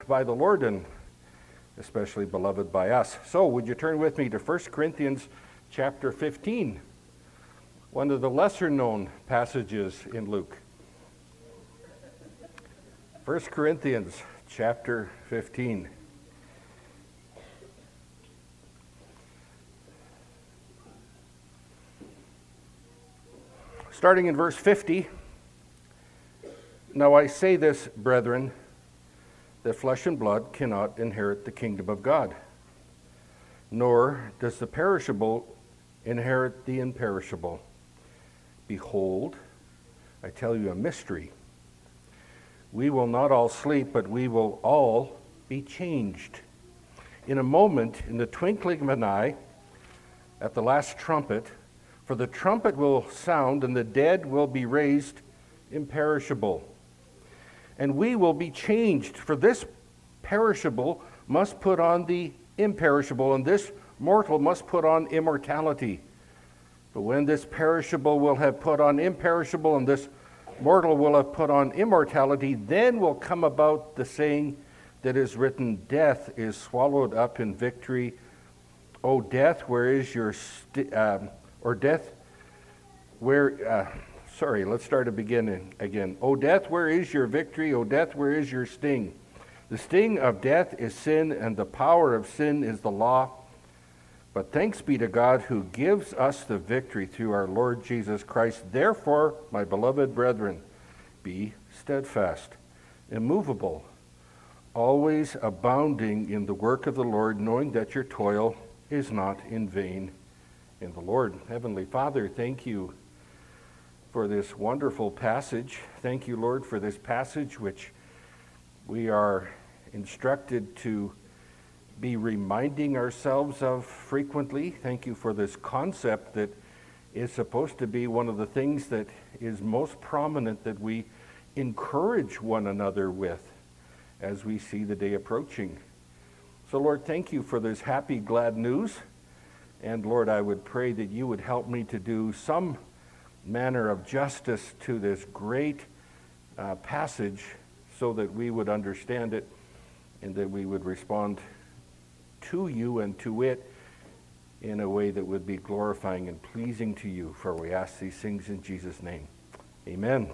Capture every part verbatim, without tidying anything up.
by the Lord and especially beloved by us. So would you turn with me to First Corinthians chapter fifteen, one of the lesser known passages in Luke. First Corinthians chapter fifteen. Starting in verse fifty, now I say this, brethren, that flesh and blood cannot inherit the kingdom of God, nor does the perishable inherit the imperishable. Behold, I tell you a mystery. We will not all sleep, but we will all be changed. In a moment, in the twinkling of an eye, at the last trumpet, for the trumpet will sound, and the dead will be raised imperishable. And we will be changed, for this perishable must put on the imperishable, and this mortal must put on immortality. But when this perishable will have put on imperishable, and this mortal will have put on immortality, then will come about the saying that is written, death is swallowed up in victory. O death, where is your, st- um, or death, where, uh, sorry, let's start at beginning again. O death, where is your victory? O death, where is your sting? The sting of death is sin, and the power of sin is the law. But thanks be to God who gives us the victory through our Lord Jesus Christ. Therefore, my beloved brethren, be steadfast, immovable, always abounding in the work of the Lord, knowing that your toil is not in vain in the Lord. Heavenly Father, thank you for this wonderful passage. Thank you, Lord, for this passage which we are instructed to be reminding ourselves of frequently. Thank you for this concept that is supposed to be one of the things that is most prominent that we encourage one another with as we see the day approaching. So, Lord, thank you for this happy, glad news. And, Lord, I would pray that you would help me to do some manner of justice to this great uh, passage so that we would understand it and that we would respond to you and to it in a way that would be glorifying and pleasing to you. For we ask these things in Jesus' name. Amen.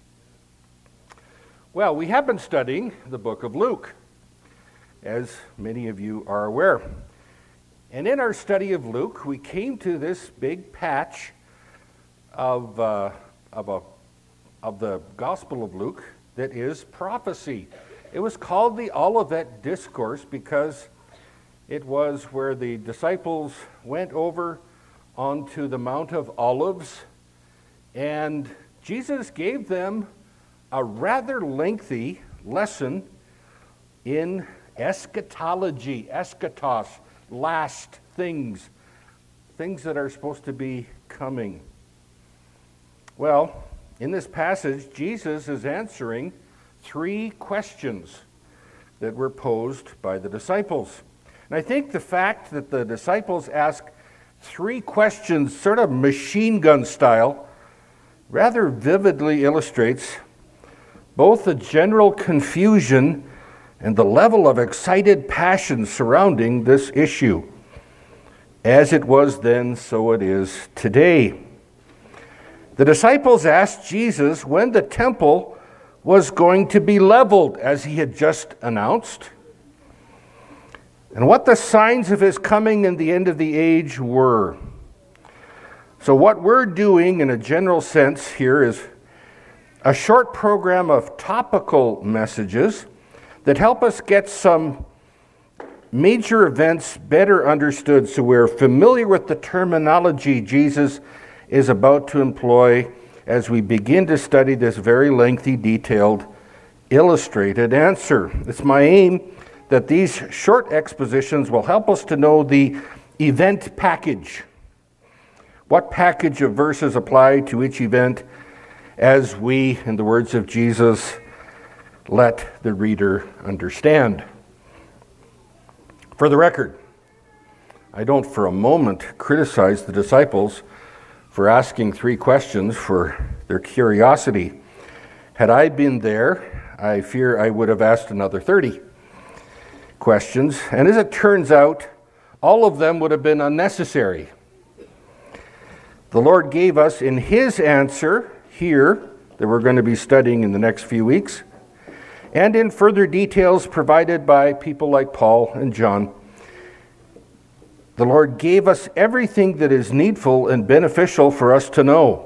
Well, we have been studying the book of Luke, as many of you are aware. And in our study of Luke, we came to this big patch of uh, of a of the Gospel of Luke that is prophecy. It was called the Olivet Discourse because it was where the disciples went over onto the Mount of Olives, and Jesus gave them a rather lengthy lesson in eschatology, eschatos, last things, things that are supposed to be coming. Well, in this passage, Jesus is answering three questions that were posed by the disciples. And I think the fact that the disciples ask three questions, sort of machine gun style, rather vividly illustrates both the general confusion and the level of excited passion surrounding this issue. As it was then, so it is today. The disciples asked Jesus when the temple was going to be leveled, as he had just announced, and what the signs of his coming and the end of the age were. So what we're doing in a general sense here is a short program of topical messages that help us get some major events better understood so we're familiar with the terminology Jesus is about to employ as we begin to study this very lengthy, detailed, illustrated answer. It's my aim that these short expositions will help us to know the event package. What package of verses apply to each event as we, in the words of Jesus, let the reader understand. For the record, I don't for a moment criticize the disciples for asking three questions for their curiosity. Had I been there, I fear I would have asked another thirty. questions, and as it turns out, all of them would have been unnecessary. The Lord gave us in His answer here, that we're going to be studying in the next few weeks, and in further details provided by people like Paul and John, the Lord gave us everything that is needful and beneficial for us to know.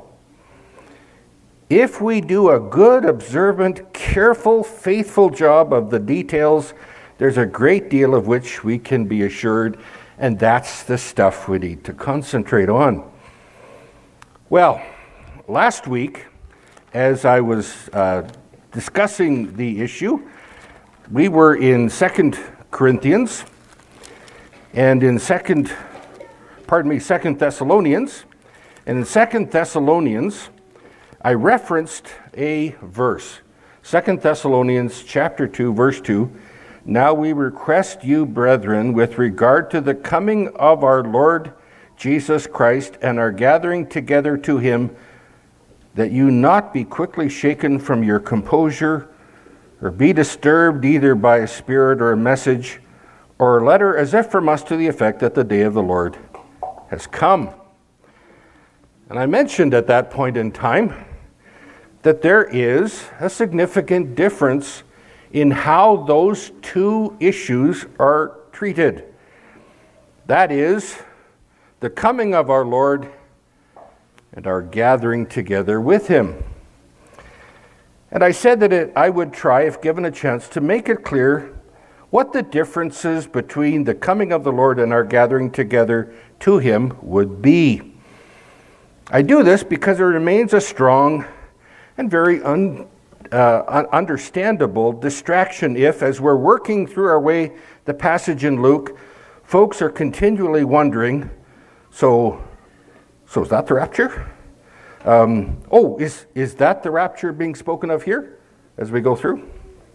If we do a good, observant, careful, faithful job of the details, there's a great deal of which we can be assured, and that's the stuff we need to concentrate on. Well, last week, as I was uh, discussing the issue, we were in Second Corinthians, and in Second, pardon me, Second Thessalonians, and in Second Thessalonians, I referenced a verse, Second Thessalonians chapter two, verse two. Now we request you, brethren, with regard to the coming of our Lord Jesus Christ and our gathering together to him, that you not be quickly shaken from your composure, or be disturbed either by a spirit or a message, or a letter as if from us to the effect that the day of the Lord has come. And I mentioned at that point in time that there is a significant difference in how those two issues are treated. That is, the coming of our Lord and our gathering together with him. And I said that it, I would try, if given a chance, to make it clear what the differences between the coming of the Lord and our gathering together to him would be. I do this because it remains a strong and very un, uh, understandable distraction if, as we're working through our way the passage in Luke, folks are continually wondering, so, so is that the rapture? Um, oh, is, is that the rapture being spoken of here as we go through?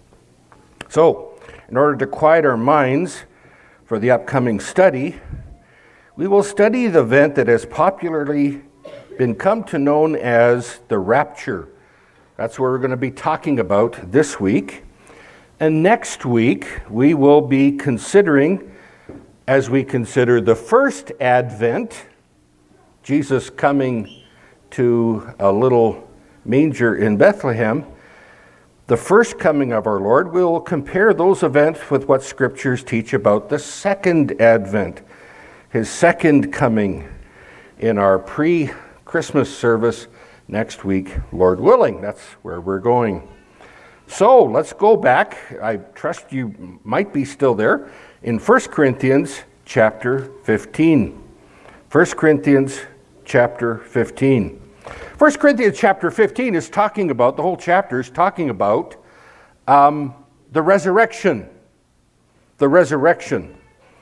So, in order to quiet our minds for the upcoming study, we will study the event that has popularly been come to known as the rapture. That's what we're going to be talking about this week. And next week, we will be considering, as we consider the first advent, Jesus coming to a little manger in Bethlehem, the first coming of our Lord, we will compare those events with what scriptures teach about the second advent, his second coming, in our pre-Christmas service next week, Lord willing. That's where we're going. So let's go back. I trust you might be still there in First Corinthians chapter fifteen. First Corinthians chapter fifteen. First Corinthians chapter fifteen is talking about, the whole chapter is talking about um, the resurrection. The resurrection.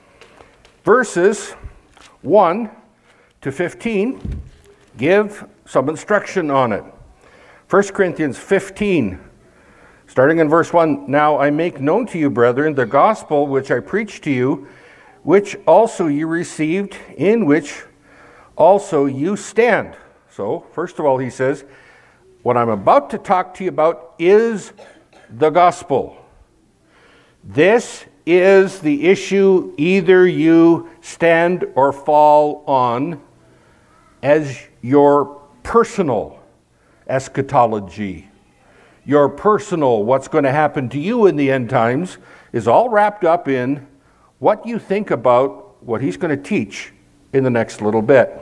Verses one to fifteen give some instruction on it. First Corinthians fifteen, starting in verse one, Now I make known to you, brethren, the gospel which I preached to you, which also you received, in which also you stand. So, first of all, he says, what I'm about to talk to you about is the gospel. This is the issue either you stand or fall on as your personal eschatology. Your personal, what's going to happen to you in the end times, is all wrapped up in what you think about what he's going to teach in the next little bit.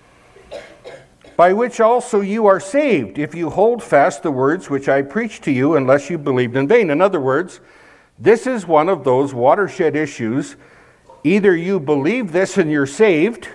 By which also you are saved, if you hold fast the words which I preached to you, unless you believed in vain. In other words, this is one of those watershed issues. Either you believe this and you're saved,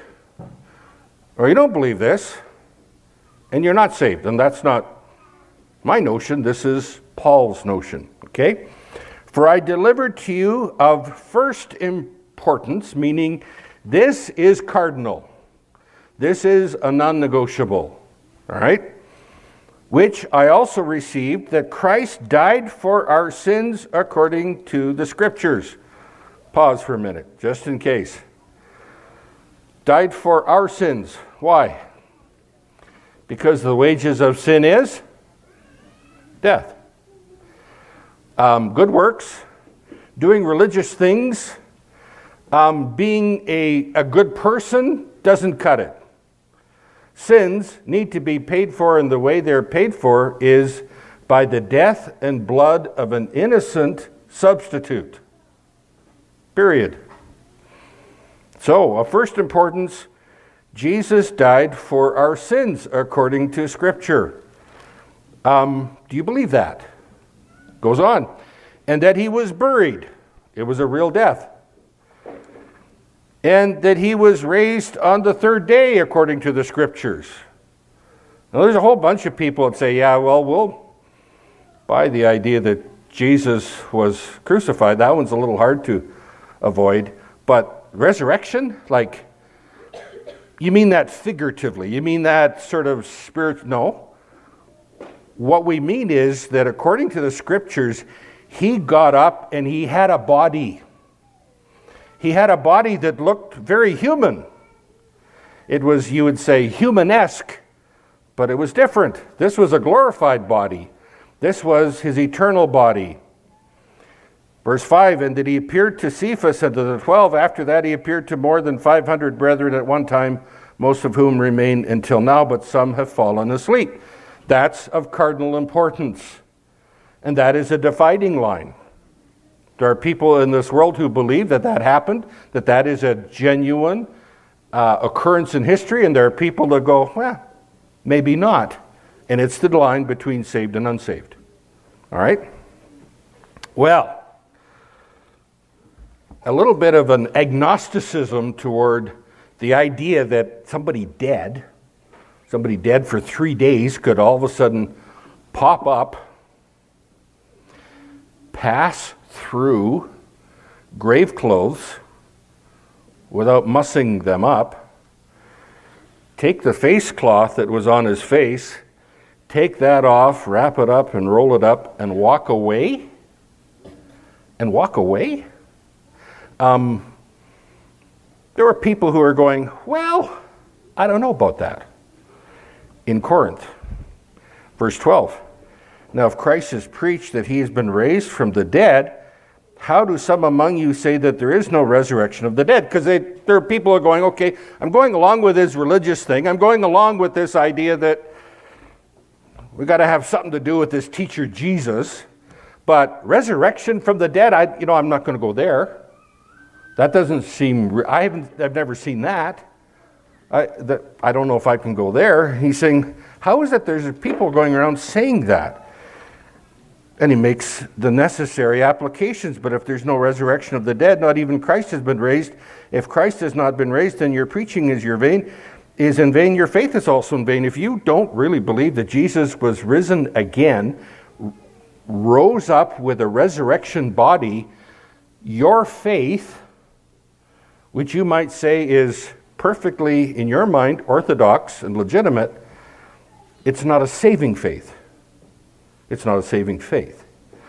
or you don't believe this and you're not saved. And that's not my notion. This is Paul's notion. Okay? For I delivered to you of first importance, meaning this is cardinal. This is a non-negotiable. All right? Which I also received, that Christ died for our sins according to the Scriptures. Pause for a minute, just in case. Died for our sins. Why? Because the wages of sin is death. Um, good works doing religious things, um, being a, a good person doesn't cut it. Sins need to be paid for, and the way they're paid for is by the death and blood of an innocent substitute. Period. So, of first importance, Jesus died for our sins according to Scripture. Um, do you believe that? Goes on. And that he was buried. It was a real death. And that he was raised on the third day according to the Scriptures. Now, there's a whole bunch of people that say, yeah, well, we'll buy the idea that Jesus was crucified. That one's a little hard to avoid. But resurrection? Like, you mean that figuratively? You mean that sort of spirit? No. What we mean is that according to the Scriptures, he got up and he had a body. He had a body that looked very human. It was, you would say, humanesque, but it was different. This was a glorified body. This was his eternal body. Verse five, and that he appeared to Cephas and to the twelve. After that he appeared to more than five hundred brethren at one time, most of whom remain until now, but some have fallen asleep. That's of cardinal importance. And that is a dividing line. There are people in this world who believe that that happened, that that is a genuine uh, occurrence in history, and there are people that go, well, maybe not. And it's the line between saved and unsaved. All right? Well, a little bit of an agnosticism toward the idea that somebody dead, somebody dead for three days could all of a sudden pop up, pass through grave clothes without mussing them up, take the face cloth that was on his face, take that off, wrap it up and roll it up and walk away? And walk away? Um, there were people who are going, well, I don't know about that. In Corinth, verse twelve, now if Christ has preached that he has been raised from the dead, how do some among you say that there is no resurrection of the dead? Because there are people who are going, okay, I'm going along with his religious thing. I'm going along with this idea that we've got to have something to do with this teacher Jesus. But resurrection from the dead, I, you know, I'm not going to go there. That doesn't seem, I haven't, I've never seen that. I, that. I don't know if I can go there. He's saying, how is it there's people going around saying that? And he makes the necessary applications. But if there's no resurrection of the dead, not even Christ has been raised. If Christ has not been raised, then your preaching is your vain, is in vain. Your faith is also in vain. If you don't really believe that Jesus was risen again, rose up with a resurrection body, your faith, which you might say is perfectly, in your mind, orthodox and legitimate, it's not a saving faith. It's not a saving faith.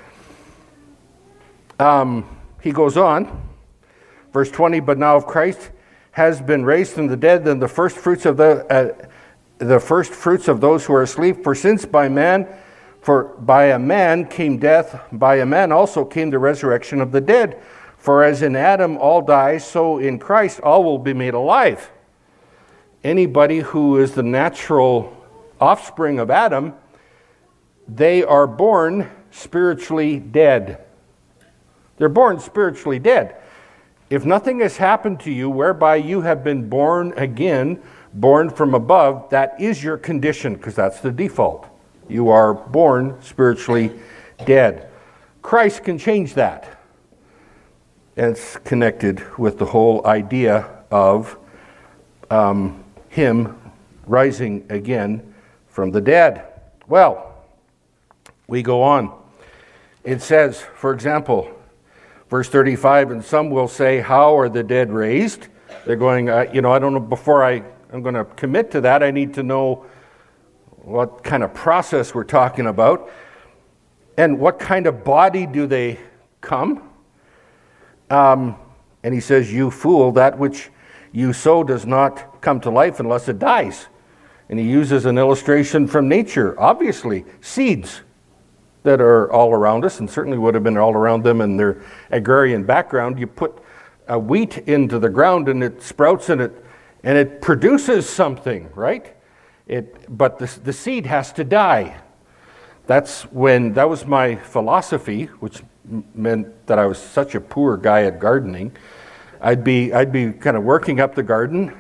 Um, he goes on, verse twenty, but now if Christ has been raised from the dead, then the first fruits of the uh, the first fruits of those who are asleep. For since by man, for by a man came death, by a man also came the resurrection of the dead. For as in Adam all die, so in Christ all will be made alive. Anybody who is the natural offspring of Adam, they are born spiritually dead. They're born spiritually dead. If nothing has happened to you whereby you have been born again, born from above, that is your condition, because that's the default. You are born spiritually dead. Christ can change that. And it's connected with the whole idea of um, him rising again from the dead. Well, we go on. It says, for example, verse thirty-five, and some will say, how are the dead raised? They're going, uh, you know, I don't know, before I, I'm going to commit to that, I need to know what kind of process we're talking about. And what kind of body do they come? Um, and he says, you fool, that which you sow does not come to life unless it dies. And he uses an illustration from nature, obviously, seeds. that are all around us, and certainly would have been all around them in their agrarian background. You put a wheat into the ground and it sprouts and it and it produces something, right? It, but the, the seed has to die. That's when, that was my philosophy, which meant that I was such a poor guy at gardening. I'd be, I'd be kind of working up the garden,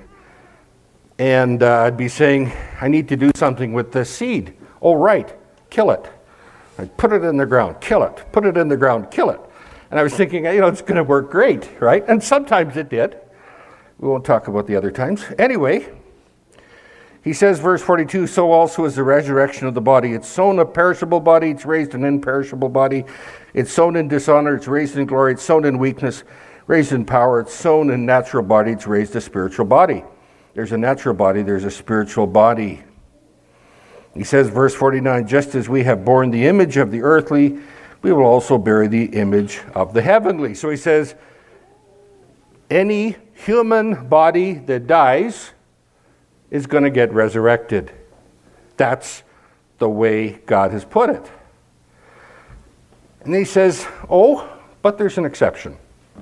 and uh, I'd be saying, I need to do something with this seed. Oh, right, kill it. I'd put it in the ground, kill it, put it in the ground, kill it. And I was thinking, you know, it's going to work great, right? And sometimes it did. We won't talk about the other times. Anyway, he says, verse forty-two, so also is the resurrection of the body. It's sown a perishable body, it's raised an imperishable body. It's sown in dishonor, it's raised in glory. It's sown in weakness, raised in power. It's sown in natural body, it's raised a spiritual body. There's a natural body, there's a spiritual body. He says, verse forty-nine, just as we have borne the image of the earthly, we will also bear the image of the heavenly. So he says, any human body that dies is going to get resurrected. That's the way God has put it. And he says, oh, but there's an exception.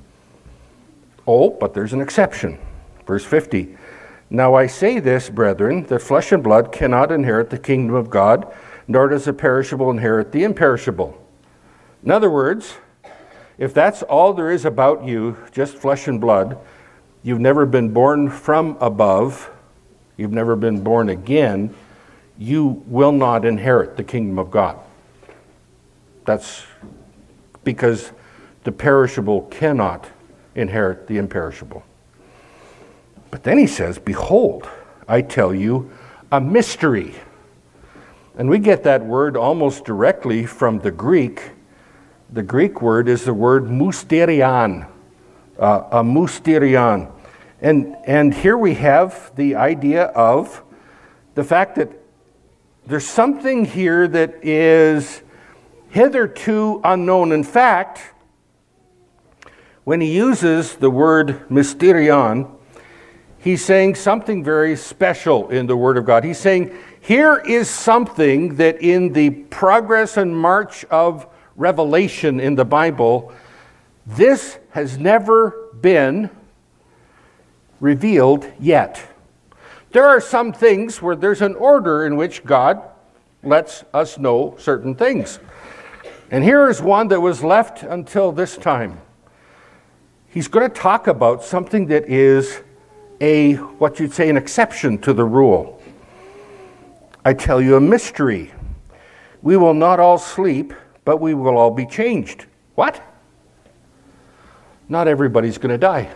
Oh, but there's an exception. Verse fifty, now I say this, brethren, that flesh and blood cannot inherit the kingdom of God, nor does the perishable inherit the imperishable. In other words, if that's all there is about you, just flesh and blood, you've never been born from above, you've never been born again, you will not inherit the kingdom of God. That's because the perishable cannot inherit the imperishable. But then he says, behold, I tell you a mystery. And we get that word almost directly from the Greek. The Greek word is the word mysterion, uh, a mysterion. And, and here we have the idea of the fact that there's something here that is hitherto unknown. In fact, when he uses the word mysterion, he's saying something very special in the Word of God. He's saying, here is something that in the progress and march of revelation in the Bible, this has never been revealed yet. There are some things where there's an order in which God lets us know certain things. And here is one that was left until this time. He's going to talk about something that is a, what you'd say, an exception to the rule. I tell you a mystery. We will not all sleep, but we will all be changed. What? Not everybody's going to die.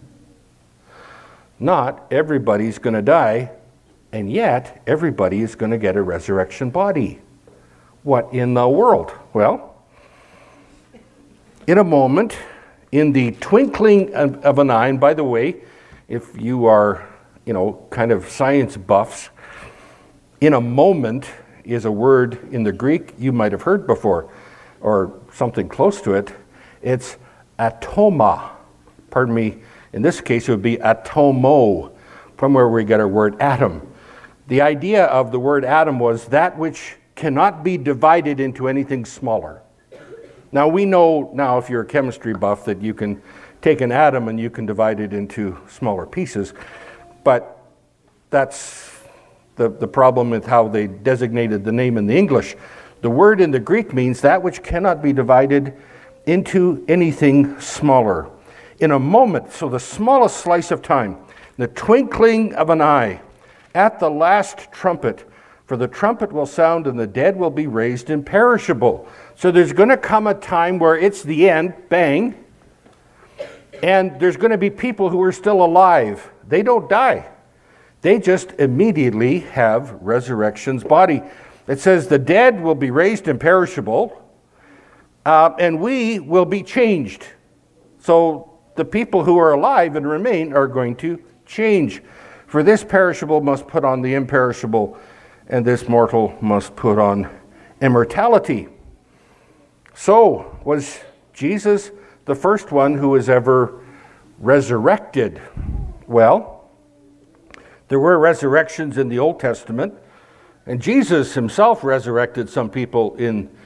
Not everybody's going to die, and yet everybody is going to get a resurrection body. What in the world? Well, in a moment, in the twinkling of, of an eye, and by the way, if you are, you know, kind of science buffs, in a moment is a word in the Greek you might have heard before, or something close to it. It's atoma. Pardon me, in this case it would be atomo, from where we get our word atom. The idea of the word atom was that which cannot be divided into anything smaller. Now we know now, if you're a chemistry buff, that you can take an atom and you can divide it into smaller pieces, but that's the, the problem with how they designated the name in the English. The word in the Greek means that which cannot be divided into anything smaller. In a moment, so the smallest slice of time, the twinkling of an eye, at the last trumpet, for the trumpet will sound and the dead will be raised imperishable. So there's going to come a time where it's the end, bang, and there's going to be people who are still alive. They don't die. They just immediately have resurrection's body. It says the dead will be raised imperishable, uh, and we will be changed. So the people who are alive and remain are going to change. For this perishable must put on the imperishable, and this mortal must put on immortality. So, was Jesus the first one who was ever resurrected? Well, there were resurrections in the Old Testament, and Jesus himself resurrected some people in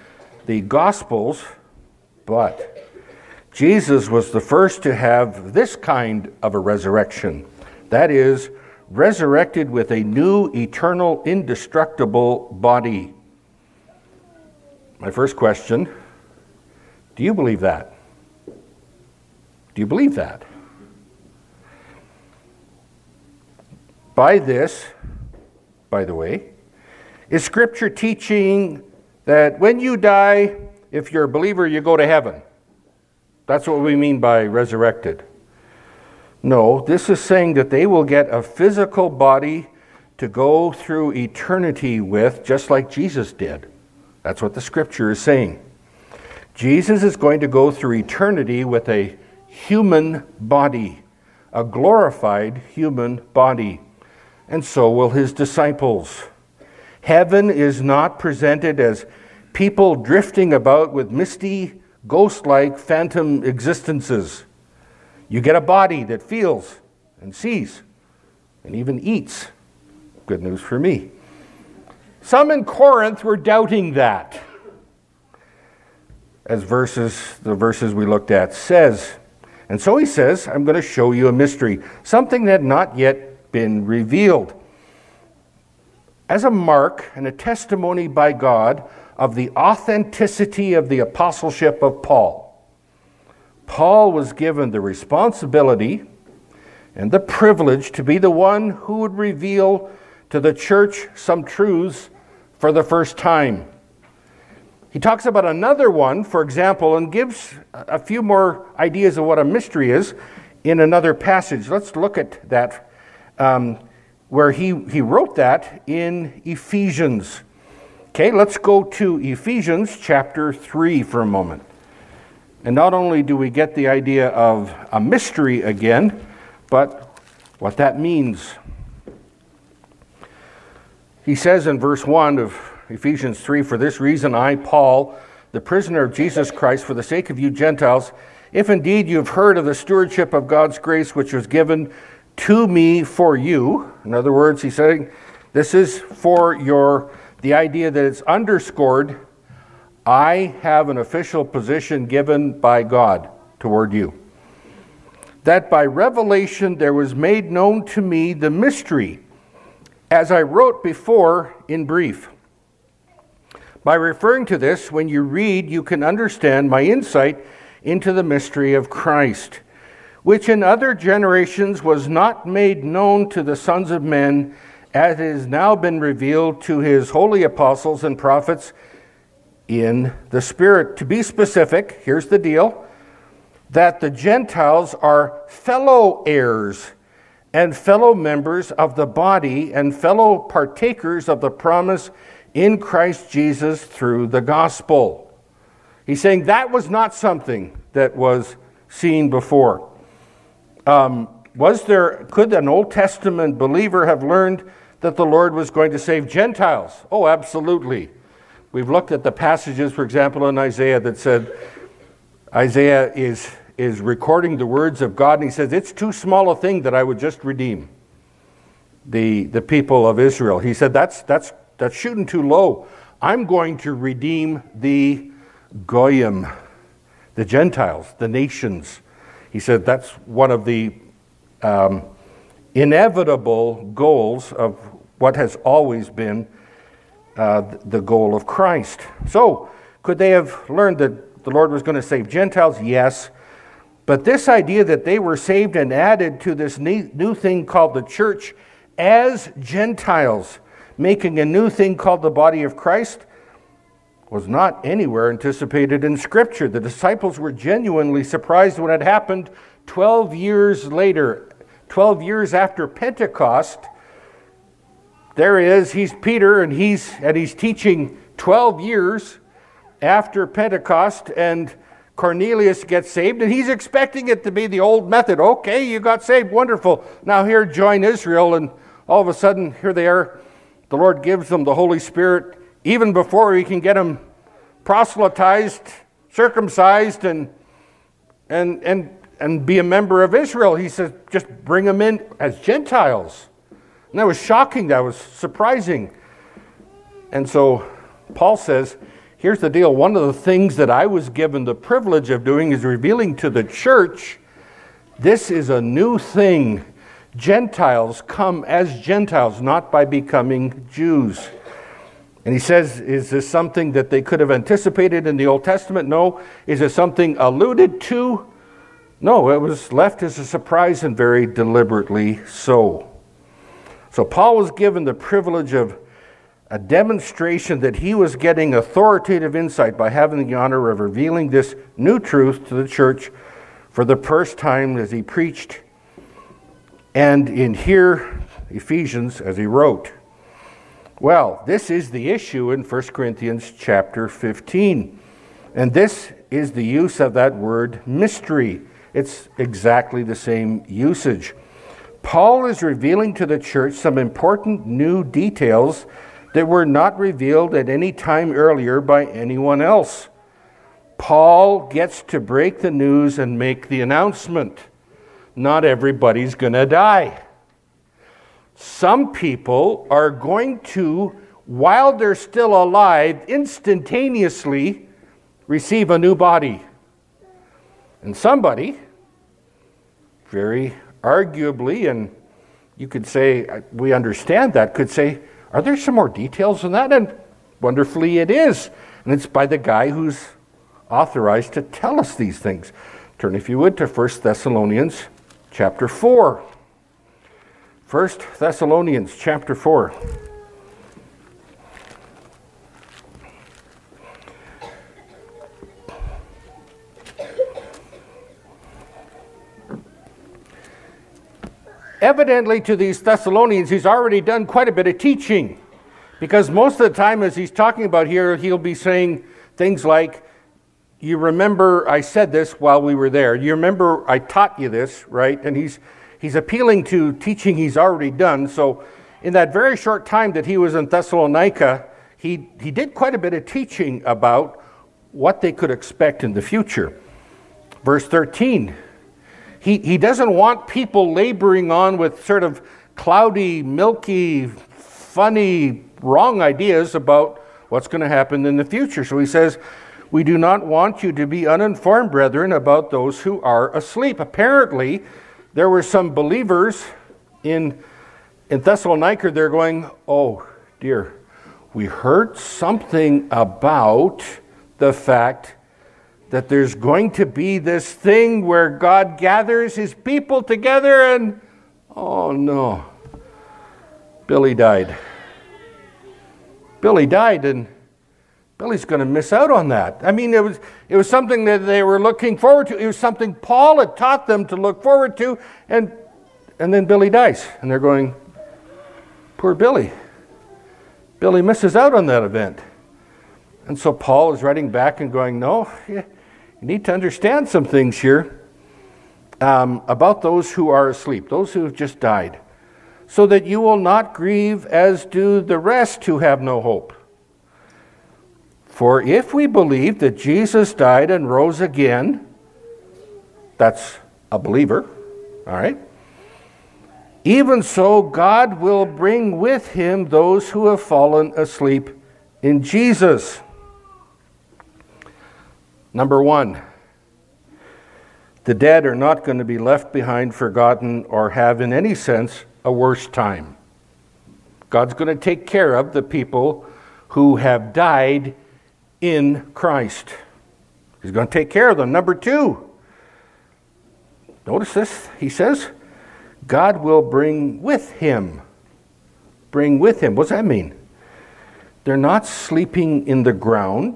the Gospels, but Jesus was the first to have this kind of a resurrection. That is, resurrected with a new, eternal, indestructible body. My first question, do you believe that? Do you believe that? By this, by the way, is Scripture teaching that when you die, if you're a believer, you go to heaven? That's what we mean by resurrected. No, this is saying that they will get a physical body to go through eternity with, just like Jesus did. That's what the Scripture is saying. Jesus is going to go through eternity with a human body, a glorified human body, and so will his disciples. Heaven is not presented as people drifting about with misty, ghost-like phantom existences. You get a body that feels and sees and even eats. Good news for me. Some in Corinth were doubting that. As verses, the verses we looked at says. And so he says, I'm going to show you a mystery, something that had not yet been revealed. As a mark and a testimony by God of the authenticity of the apostleship of Paul, Paul was given the responsibility and the privilege to be the one who would reveal to the church some truths for the first time. He talks about another one, for example, and gives a few more ideas of what a mystery is in another passage. Let's look at that, um, where he, he wrote that in Ephesians. Okay, let's go to Ephesians chapter three for a moment. And not only do we get the idea of a mystery again, but what that means. He says in verse one of Ephesians three, for this reason I, Paul, the prisoner of Jesus Christ, for the sake of you Gentiles, if indeed you have heard of the stewardship of God's grace which was given to me for you. In other words, he's saying this is for your, the idea that it's underscored, I have an official position given by God toward you. That by revelation there was made known to me the mystery, as I wrote before in brief. By referring to this, when you read, you can understand my insight into the mystery of Christ, which in other generations was not made known to the sons of men, as it has now been revealed to his holy apostles and prophets in the Spirit. To be specific, here's the deal, that the Gentiles are fellow heirs and fellow members of the body and fellow partakers of the promise in Christ Jesus through the gospel. He's saying that was not something that was seen before. Um, was there, could an Old Testament believer have learned that the Lord was going to save Gentiles? Oh, absolutely. We've looked at the passages, for example, in Isaiah that said, Isaiah is, is recording the words of God, and he says, it's too small a thing that I would just redeem the, the people of Israel. He said, that's, that's, that's shooting too low. I'm going to redeem the Goyim, the Gentiles, the nations. He said that's one of the um, inevitable goals of what has always been uh, the goal of Christ. So, could they have learned that the Lord was going to save Gentiles? Yes. But this idea that they were saved and added to this new thing called the church as Gentiles, making a new thing called the body of Christ, was not anywhere anticipated in Scripture. The disciples were genuinely surprised when it happened twelve years later, twelve years after Pentecost. There he is, he's Peter, and he's and he's teaching twelve years after Pentecost, and Cornelius gets saved, and he's expecting it to be the old method. Okay, you got saved, wonderful. Now here, join Israel, and all of a sudden, here they are. The Lord gives them the Holy Spirit even before he can get them proselytized, circumcised, and and and and be a member of Israel. He says, just bring them in as Gentiles. And that was shocking. That was surprising. And so Paul says here's the deal. One of the things that I was given the privilege of doing is revealing to the church, this is a new thing. Gentiles come as Gentiles, not by becoming Jews. And he says, is this something that they could have anticipated in the Old Testament? No. Is it something alluded to? No, it was left as a surprise, and very deliberately so. So Paul was given the privilege of a demonstration that he was getting authoritative insight by having the honor of revealing this new truth to the church for the first time as he preached, and in here, Ephesians, as he wrote. Well, this is the issue in First Corinthians chapter fifteen. And this is the use of that word mystery. It's exactly the same usage. Paul is revealing to the church some important new details that were not revealed at any time earlier by anyone else. Paul gets to break the news and make the announcement. Not everybody's going to die. Some people are going to, while they're still alive, instantaneously receive a new body. And somebody, very arguably, and you could say, we understand that, could say, are there some more details than that? And wonderfully it is. And it's by the guy who's authorized to tell us these things. Turn, if you would, to First Thessalonians chapter four. First Thessalonians chapter four. Evidently, to these Thessalonians, he's already done quite a bit of teaching. Because most of the time, as he's talking about here, he'll be saying things like, you remember I said this while we were there. You remember I taught you this, right? And he's he's appealing to teaching he's already done. So in that very short time that he was in Thessalonica, he, he did quite a bit of teaching about what they could expect in the future. Verse thirteen. He, he doesn't want people laboring on with sort of cloudy, milky, funny, wrong ideas about what's going to happen in the future. So he says, we do not want you to be uninformed, brethren, about those who are asleep. Apparently, there were some believers in, in Thessalonica. They're going, oh, dear, we heard something about the fact that there's going to be this thing where God gathers his people together and, oh no, Billy died. Billy died and Billy's going to miss out on that. I mean, it was it was something that they were looking forward to. It was something Paul had taught them to look forward to, and and then Billy dies. And they're going, poor Billy. Billy misses out on that event. And so Paul is writing back and going, no, yeah, you need to understand some things here um, about those who are asleep, those who have just died, so that you will not grieve as do the rest who have no hope. For if we believe that Jesus died and rose again, that's a believer, all right? Even so, God will bring with him those who have fallen asleep in Jesus. Number one, the dead are not going to be left behind, forgotten, or have in any sense a worse time. God's going to take care of the people who have died in Christ. He's going to take care of them. Number two, notice this, he says, God will bring with him. Bring with him. What does that mean? They're not sleeping in the ground.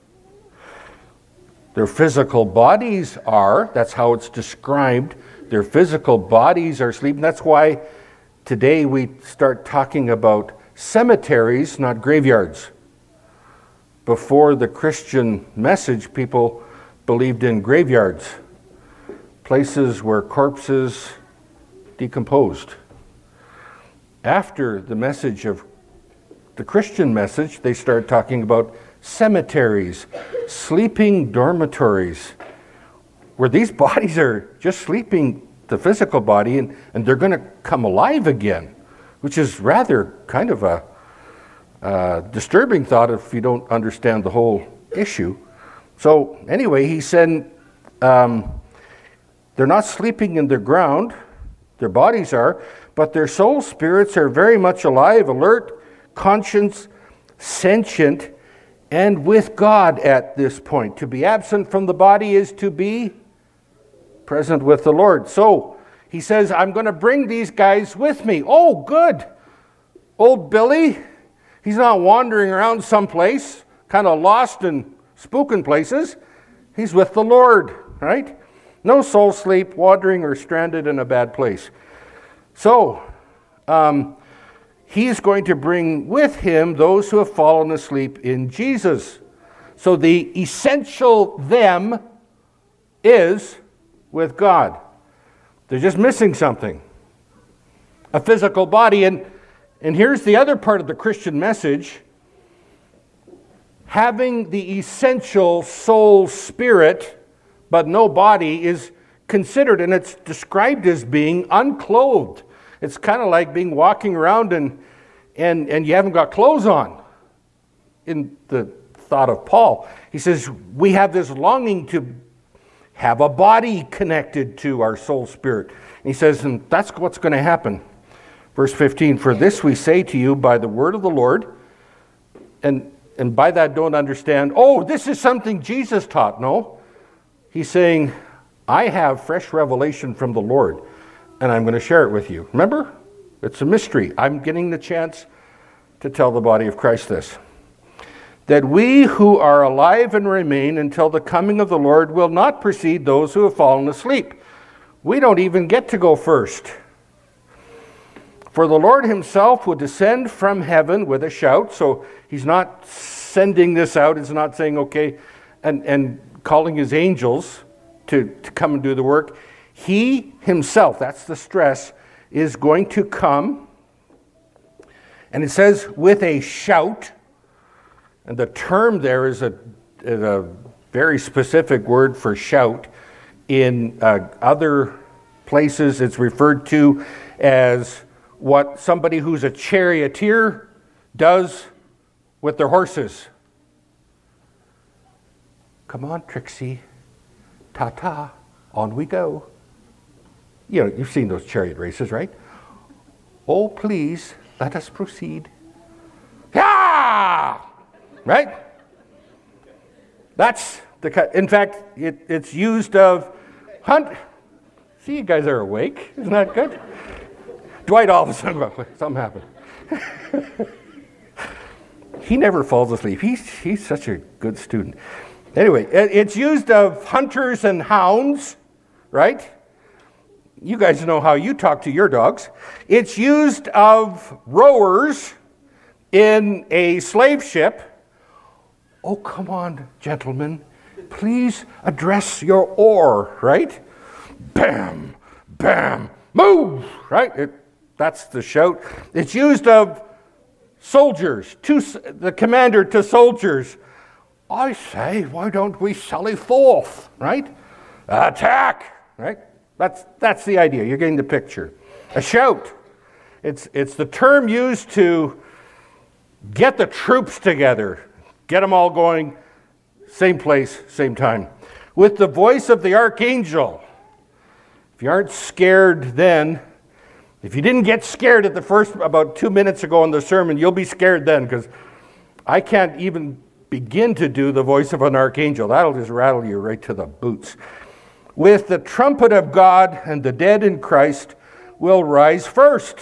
Their physical bodies are. That's how it's described. Their physical bodies are sleeping. That's why today we start talking about cemeteries, not graveyards. Before the Christian message, people believed in graveyards, places where corpses decomposed. After the message of the Christian message, they started talking about cemeteries, sleeping dormitories, where these bodies are just sleeping, the physical body, and, and they're going to come alive again, which is rather kind of a uh, disturbing thought if you don't understand the whole issue. So anyway, he said um, they're not sleeping in the ground, their bodies are, but their soul spirits are very much alive, alert, conscious, sentient, and with God at this point. To be absent from the body is to be present with the Lord. So he says, I'm going to bring these guys with me. Oh, good. Old Billy, he's not wandering around someplace, kind of lost and spooking places. He's with the Lord, right? No soul sleep, wandering or stranded in a bad place. So, um, he's going to bring with him those who have fallen asleep in Jesus. So the essential them is with God. They're just missing something. A physical body. And, and here's the other part of the Christian message. Having the essential soul spirit, but no body, is considered, and it's described as being unclothed. It's kind of like being walking around and, and, and you haven't got clothes on. In the thought of Paul, he says, we have this longing to have a body connected to our soul spirit. And he says, and that's what's going to happen. Verse fifteen, for this we say to you by the word of the Lord. And, and by that don't understand, oh, this is something Jesus taught. No. He's saying, I have fresh revelation from the Lord, and I'm going to share it with you. Remember? It's a mystery. I'm getting the chance to tell the body of Christ this. That we who are alive and remain until the coming of the Lord will not precede those who have fallen asleep. We don't even get to go first. For the Lord himself will descend from heaven with a shout. So he's not sending this out. It's not saying, okay, and, and calling his angels to, to come and do the work. He himself, that's the stress, is going to come. And it says with a shout. And the term there is a, is a very specific word for shout. In uh, other places, it's referred to as what somebody who's a charioteer does with their horses. Come on, Trixie. Ta-ta. On we go. You know, you've seen those chariot races, right? Oh, please, let us proceed. Yeah! Right? That's the, in fact, it, it's used of hunt. See, you guys are awake. Isn't that good? Dwight all of a sudden, something happened. He never falls asleep. He's, he's such a good student. Anyway, it, it's used of hunters and hounds, right? You guys know how you talk to your dogs. It's used of rowers in a slave ship. Oh, come on, gentlemen. Please address your oar, right? Bam, bam, move, right? It, that's the shout. It's used of soldiers, to the commander to soldiers. I say, why don't we sally forth, right? Attack, right? That's that's the idea. You're getting the picture. A shout. It's it's the term used to get the troops together. Get them all going, same place, same time. With the voice of the archangel. If you aren't scared then, if you didn't get scared at the first, about two minutes ago in the sermon, you'll be scared then, because I can't even begin to do the voice of an archangel. That'll just rattle you right to the boots. With the trumpet of God, and the dead in Christ will rise first.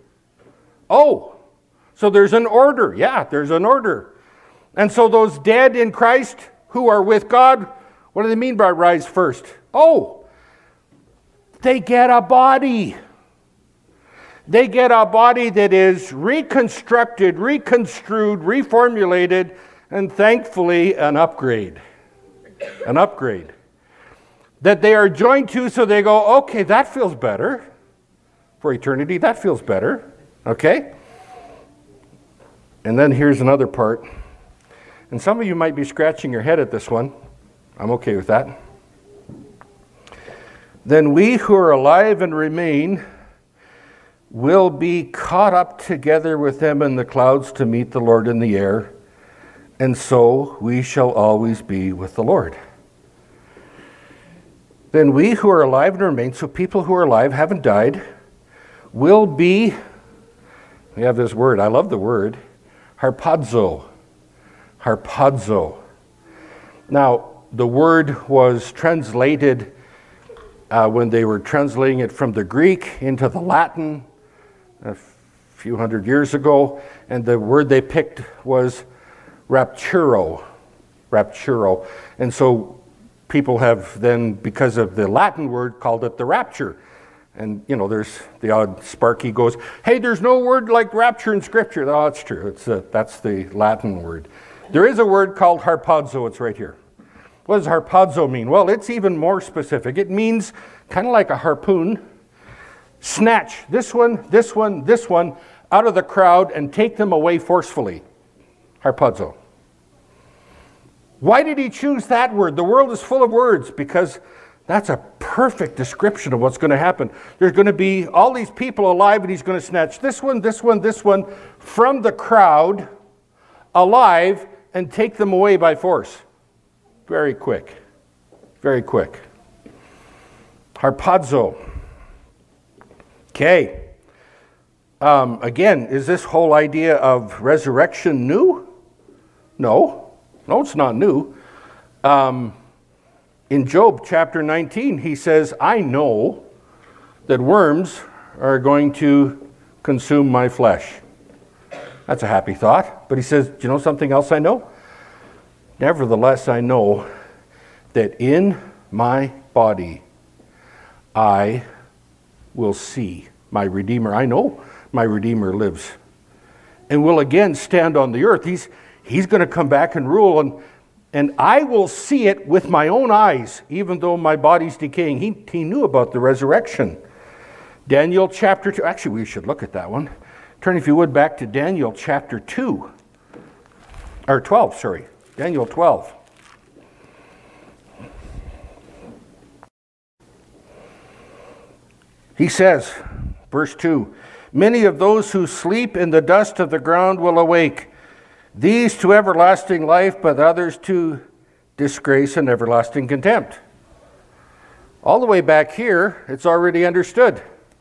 Oh, so there's an order. Yeah, there's an order. And so those dead in Christ who are with God, what do they mean by rise first? Oh, they get a body. They get a body that is reconstructed, reconstrued, reformulated, and thankfully an upgrade. An upgrade. That they are joined to, so they go, okay, that feels better. For eternity, that feels better. Okay? And then here's another part. And some of you might be scratching your head at this one. I'm okay with that. Then we who are alive and remain will be caught up together with them in the clouds to meet the Lord in the air. and so we shall always be with the Lord. Then we who are alive and remain, so people who are alive, haven't died, will be, we have this word, I love the word, harpazo. Harpazo. Now, the word was translated uh, when they were translating it from the Greek into the Latin a few hundred years ago, and the word they picked was rapturo. Rapturo. And so people have then, because of the Latin word, called it the rapture. And, you know, there's the odd Sparky goes, hey, there's no word like rapture in Scripture. Oh, that's true. It's a, that's the Latin word. There is a word called harpazo. It's right here. What does harpazo mean? Well, it's even more specific. It means kind of like a harpoon. Snatch this one, this one, this one out of the crowd and take them away forcefully. Harpazo. Why did he choose that word? The world is full of words because that's a perfect description of what's going to happen. There's going to be all these people alive, and he's going to snatch this one, this one, this one from the crowd alive and take them away by force. Very quick. Very quick. Harpazo. Okay. Um, again, is this whole idea of resurrection new? No. No, it's not new. Um, in Job chapter nineteen, he says, I know that worms are going to consume my flesh. That's a happy thought. But he says, do you know something else I know? Nevertheless, I know that in my body I will see my Redeemer. I know my Redeemer lives and will again stand on the earth. He's, he's going to come back and rule, and, and I will see it with my own eyes, even though my body's decaying. He, he knew about the resurrection. Daniel chapter two. Actually, we should look at that one. Turn, if you would, back to Daniel chapter two. Or twelve, sorry. Daniel twelve. He says, verse two, many of those who sleep in the dust of the ground will awake, these to everlasting life, but others to disgrace and everlasting contempt. All the way back here, it's already understood.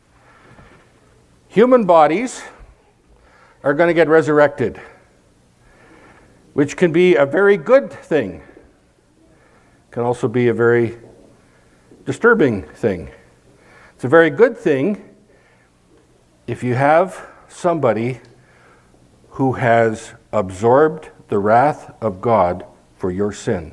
Human bodies are going to get resurrected, which can be a very good thing. Can also be a very disturbing thing. It's a very good thing if you have somebody who has absorbed the wrath of God for your sin,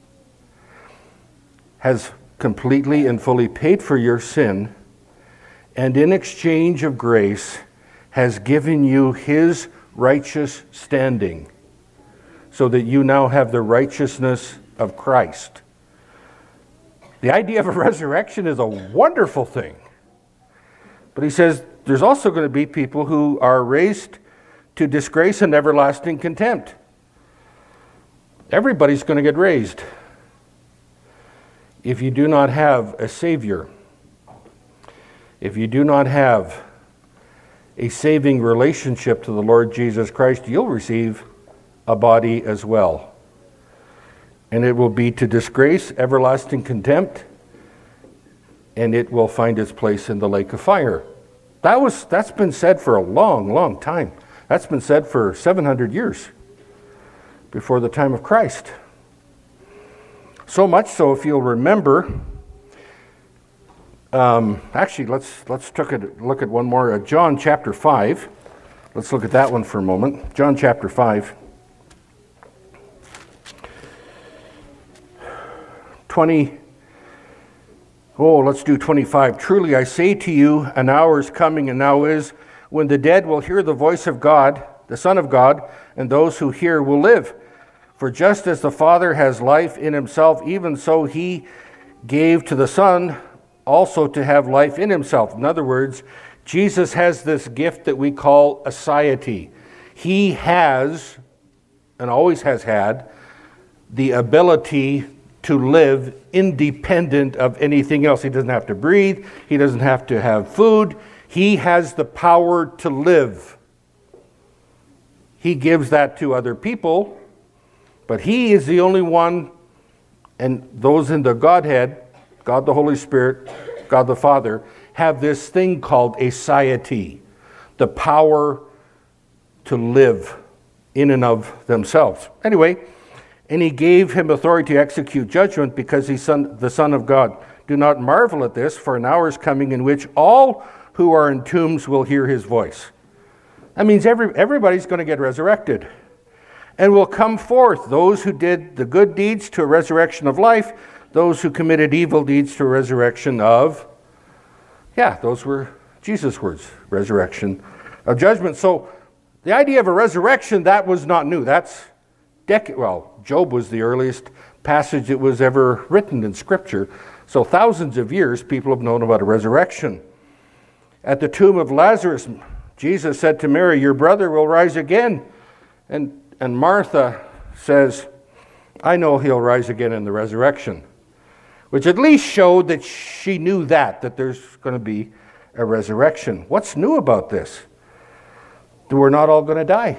has completely and fully paid for your sin, and in exchange of grace has given you his righteous standing, so that you now have the righteousness of Christ. The idea of a resurrection is a wonderful thing. But he says there's also going to be people who are raised to disgrace and everlasting contempt. Everybody's going to get raised. If you do not have a Savior, if you do not have a saving relationship to the Lord Jesus Christ, you'll receive a body as well. And it will be to disgrace, everlasting contempt, and it will find its place in the lake of fire. That was, that's been said for a long, long time. That's been said for seven hundred years before the time of Christ. So much so, if you'll remember, um, actually, let's let's took it, look at one more. Uh, John chapter five. Let's look at that one for a moment. John chapter five. twenty, oh, let's do twenty-five. Truly I say to you, an hour is coming and now is, when the dead will hear the voice of God, the Son of God, and those who hear will live. For just as the Father has life in himself, even so he gave to the Son also to have life in himself. In other words, Jesus has this gift that we call aseity. He has, and always has had, the ability to live independent of anything else. He doesn't have to breathe. He doesn't have to have food. He has the power to live. He gives that to other people, But he is the only one, and those in the Godhead, God the Holy Spirit, God the Father, have this thing called aseity, the power to live in and of themselves. Anyway, and he gave him authority to execute judgment because he's son, the Son of God. Do not marvel at this, for an hour is coming in which all who are in tombs will hear his voice. That means every, everybody's going to get resurrected. And will come forth, those who did the good deeds to a resurrection of life, those who committed evil deeds to a resurrection of, yeah, those were Jesus' words, resurrection of judgment. So the idea of a resurrection, that was not new. That's, dec- well, Job was the earliest passage that was ever written in Scripture. So thousands of years, people have known about a resurrection. At the tomb of Lazarus, Jesus said to Mary, your brother will rise again. And, and Martha says, I know he'll rise again in the resurrection. Which at least showed that she knew that, that there's going to be a resurrection. What's new about this? That we're not all going to die.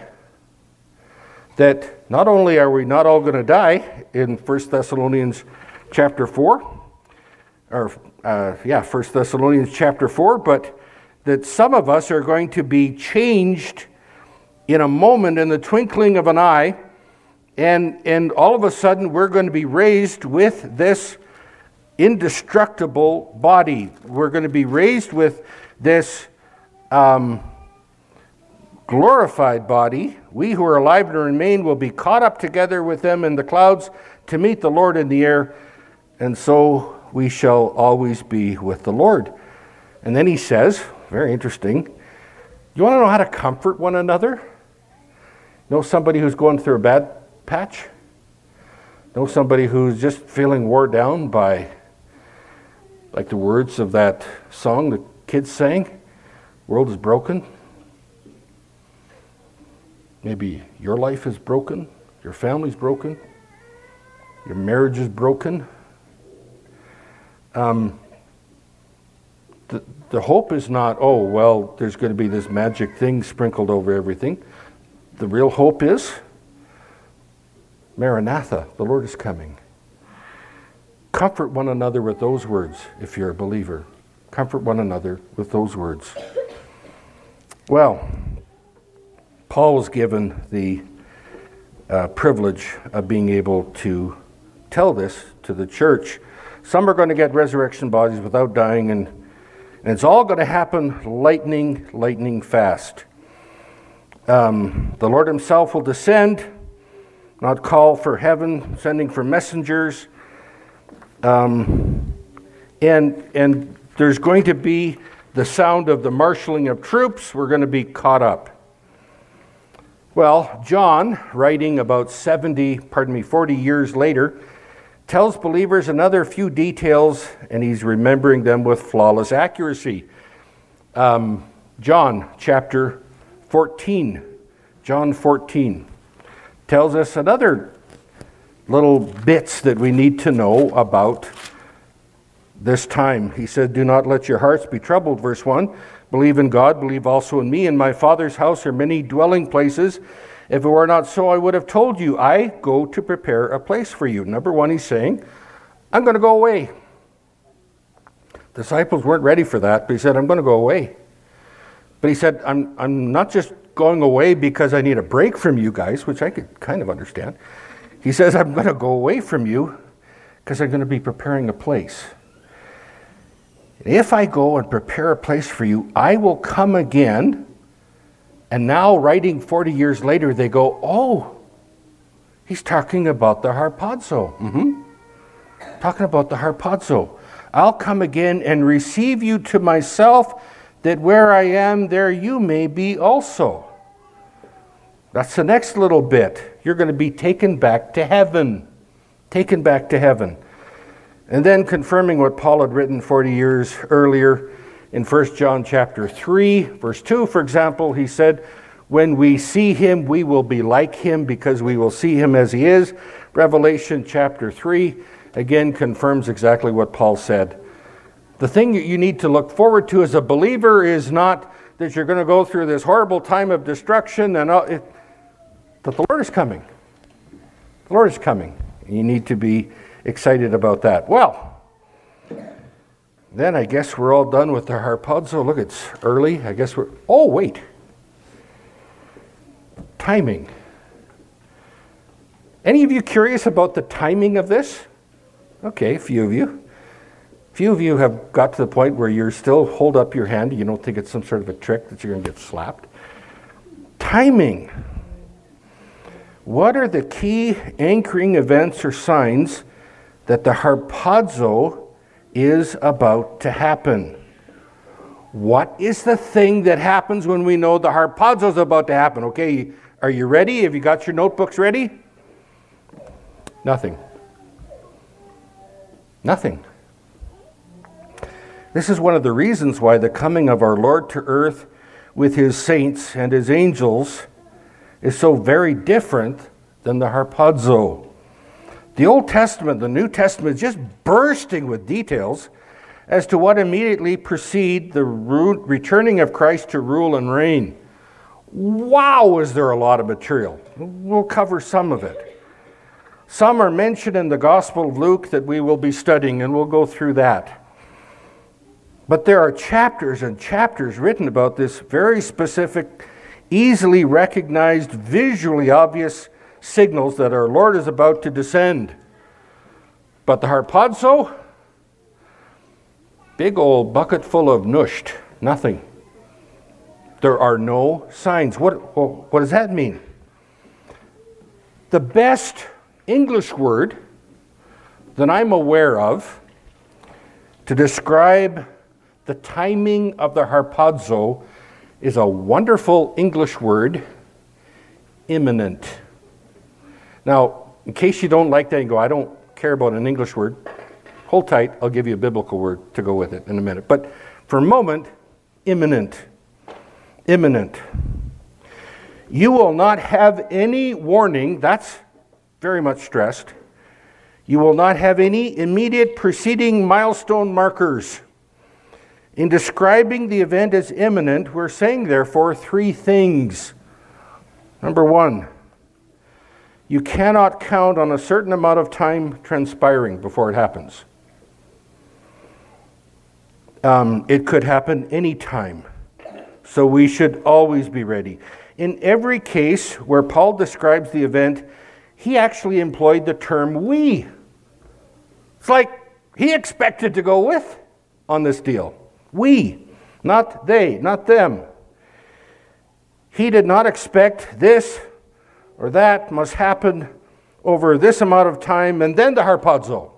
That not only are we not all going to die in First Thessalonians chapter four, or uh, yeah, First Thessalonians chapter four, but that some of us are going to be changed in a moment, in the twinkling of an eye, and, and all of a sudden we're going to be raised with this indestructible body. We're going to be raised with this um, glorified body. We who are alive and remain will be caught up together with them in the clouds to meet the Lord in the air, and so we shall always be with the Lord. And then he says, very interesting, you want to know how to comfort one another? Know somebody who's going through a bad patch? Know somebody who's just feeling wore down by, like the words of that song the kids sang, world is broken. Maybe your life is broken, your family's broken, your marriage is broken. Um, the, the hope is not, oh, well, there's going to be this magic thing sprinkled over everything. The real hope is, Maranatha, the Lord is coming. Comfort one another with those words, if you're a believer. Comfort one another with those words. Well, Paul was given the uh, privilege of being able to tell this to the church. Some are going to get resurrection bodies without dying, and, and it's all going to happen lightning, lightning fast. Um, the Lord himself will descend, not call for heaven, sending for messengers. Um, and, and there's going to be the sound of the marshaling of troops. We're going to be caught up. Well, John, writing about seventy, pardon me, forty years later, tells believers another few details, and he's remembering them with flawless accuracy. Um, John chapter fourteen, John fourteen, tells us another little bits that we need to know about this time. He said, do not let your hearts be troubled, verse one. Believe in God, believe also in me. In my Father's house are many dwelling places. If it were not so, I would have told you, I go to prepare a place for you. Number one, he's saying, I'm going to go away. Disciples weren't ready for that, but he said, I'm going to go away. But he said, I'm, I'm not just going away because I need a break from you guys, which I could kind of understand. He says, I'm going to go away from you because I'm going to be preparing a place. If I go and prepare a place for you, I will come again. And now, writing forty years later, they go, oh, he's talking about the harpazo. Mm-hmm. Talking about the harpazo. I'll come again and receive you to myself, that where I am, there you may be also. That's the next little bit. You're going to be taken back to heaven. Taken back to heaven. And then confirming what Paul had written forty years earlier in First John chapter three, verse two, for example, he said, when we see him, we will be like him because we will see him as he is. Revelation chapter three, again, confirms exactly what Paul said. The thing that you need to look forward to as a believer is not that you're going to go through this horrible time of destruction and all, it, that the Lord is coming. The Lord is coming. You need to be excited about that. Well, then I guess we're all done with the harpazo. Look, it's early. I guess we're... Oh, wait. Timing. Any of you curious about the timing of this? Okay, a few of you. A few of you have got to the point where you're still hold up your hand. You don't think it's some sort of a trick that you're going to get slapped. Timing. What are the key anchoring events or signs that the harpazo is about to happen? What is the thing that happens when we know the harpazo is about to happen? Okay, are you ready? Have you got your notebooks ready? Nothing. Nothing. This is one of the reasons why the coming of our Lord to earth with his saints and his angels is so very different than the harpazo. The Old Testament, the New Testament is just bursting with details as to what immediately precede the returning of Christ to rule and reign. Wow, is there a lot of material. We'll cover some of it. Some are mentioned in the Gospel of Luke that we will be studying, and we'll go through that. But there are chapters and chapters written about this very specific, easily recognized, visually obvious signals that our Lord is about to descend. But the harpazo, big old bucket full of nusht, nothing. There are no signs. What, what does that mean? The best English word that I'm aware of to describe the timing of the harpazo is a wonderful English word, imminent. Now, in case you don't like that and go, I don't care about an English word, hold tight, I'll give you a biblical word to go with it in a minute. But for a moment, imminent. Imminent. You will not have any warning, that's very much stressed. You will not have any immediate preceding milestone markers. In describing the event as imminent, we're saying, therefore, three things. Number one, you cannot count on a certain amount of time transpiring before it happens. Um, it could happen any time, so we should always be ready. In every case where Paul describes the event, he actually employed the term we. It's like he expected to go with on this deal. We, not they, not them. He did not expect this or that must happen over this amount of time and then the harpazo.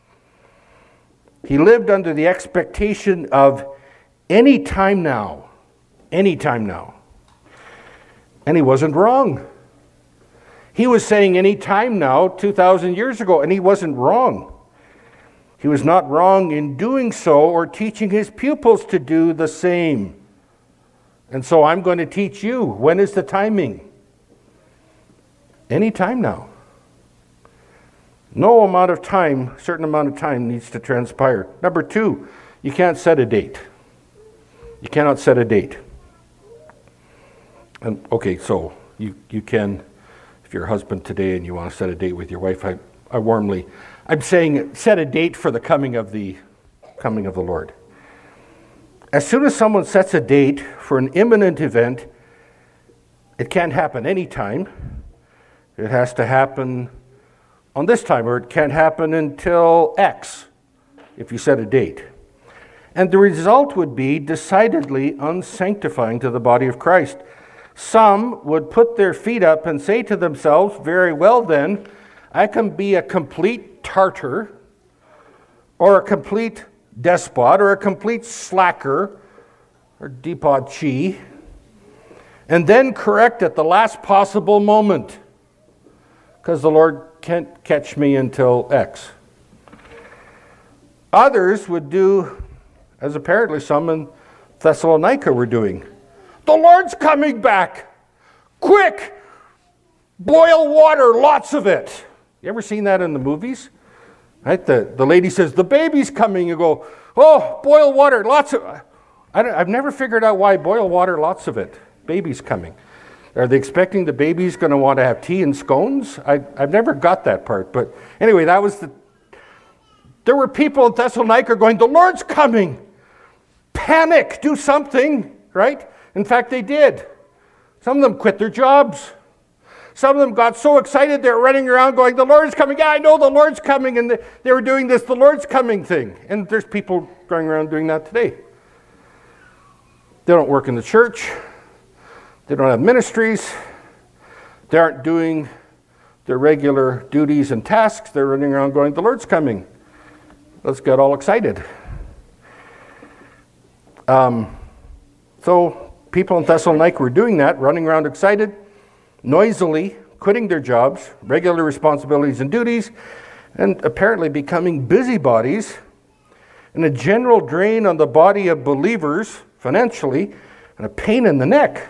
He lived under the expectation of any time now, any time now. And he wasn't wrong. He was saying any time now two thousand years ago, and he wasn't wrong. He was not wrong in doing so or teaching his pupils to do the same. And so I'm going to teach you. When is the timing? Any time now. No amount of time, certain amount of time needs to transpire. Number two, you can't set a date. You cannot set a date. And okay, so you, you can, if you're a husband today and you want to set a date with your wife, I, I warmly, I'm saying set a date for the coming of the coming of the Lord. As soon as someone sets a date for an imminent event, it can't happen anytime. It has to happen on this time, or it can't happen until X, if you set a date. And the result would be decidedly unsanctifying to the body of Christ. Some would put their feet up and say to themselves, very well then, I can be a complete tartar, or a complete despot, or a complete slacker, or debauchee, and then correct at the last possible moment, because the Lord can't catch me until X. Others would do, as apparently some in Thessalonica were doing, the Lord's coming back! Quick! Boil water, lots of it! You ever seen that in the movies? Right? The, the lady says, the baby's coming. You go, oh, boil water, lots of... I don't, I've never figured out why boil water, lots of it. Baby's coming. Are they expecting the baby's going to want to have tea and scones? I, I've never got that part. But anyway, that was the... There were people in Thessalonica going, the Lord's coming. Panic, do something, right? In fact, they did. Some of them quit their jobs. Some of them got so excited they were running around going, the Lord's coming. Yeah, I know the Lord's coming. And they were doing this, the Lord's coming thing. And there's people going around doing that today. They don't work in the church. They don't have ministries. They aren't doing their regular duties and tasks. They're running around going, the Lord's coming. Let's get all excited. Um, so people in Thessalonica were doing that, running around excited, noisily, quitting their jobs, regular responsibilities and duties, and apparently becoming busybodies, and a general drain on the body of believers financially, and a pain in the neck.